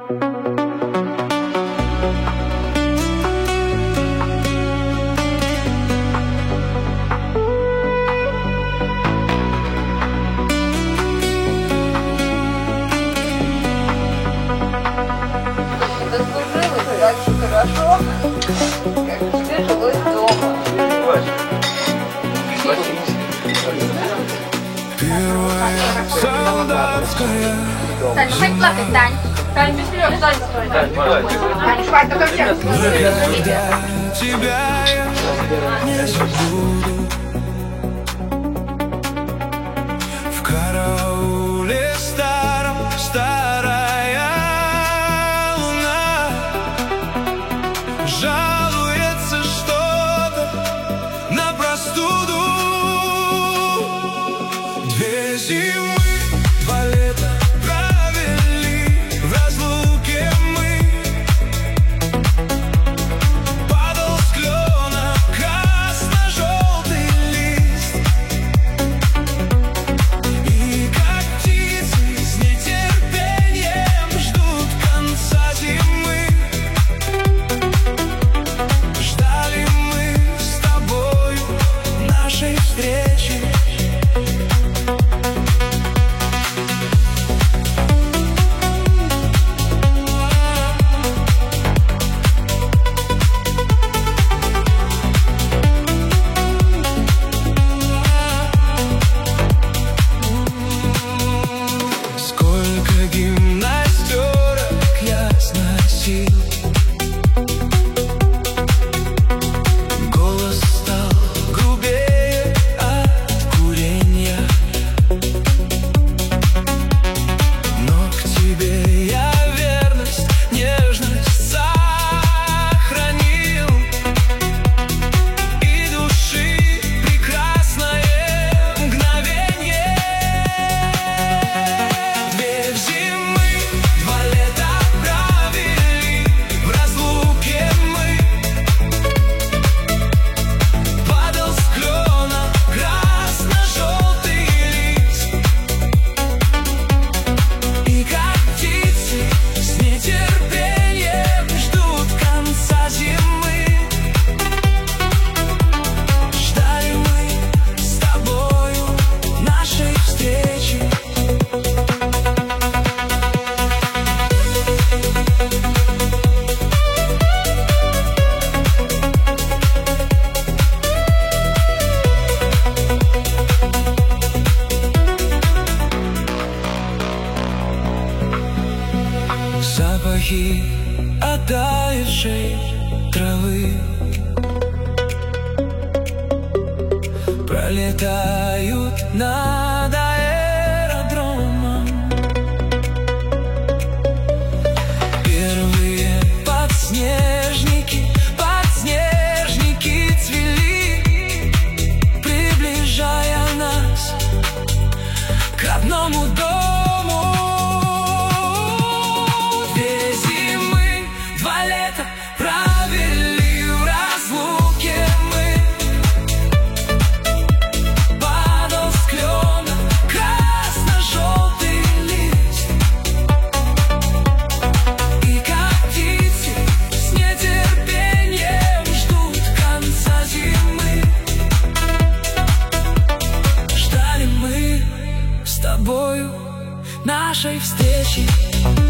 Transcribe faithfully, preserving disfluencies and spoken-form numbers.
Дослужилась, дальше хорошо, как тебе жилось дома. Тань, ну хоть плакать, Тань. Тань, без слез, Тань, стой. Тань, Тань, швать, только все. Тебя я не забуду. В карауле старом старая луна жалуется что-то на простуду. Две зимы, два лета провели в разлуке мы. Падал с клена красно-желтый лист, и как птицы с нетерпением ждут конца зимы. Ждали мы с тобою нашей встречи. Сколько гимнастерок я сносил, голос стал грубее от курения, но к тебе я верность, нежность сохранил, и души прекрасное мгновение. Две зимы, два лета провели в разлуке мы. Падал с клена красно-желтый лист, и как птицы с нетерпением ждут конца зимы. Ждали мы с тобою нашей встречи. Запахи оттаившей травы пролетают над аэродромом. Первые подснежники, подснежники цвели, приближая нас к родному дому. Две зимы, два лета провели в разлуке мы. Падал с клена красно-желтый лист, и как птицы с нетерпением ждут конца зимы. Ждали мы с тобою нашей встречи.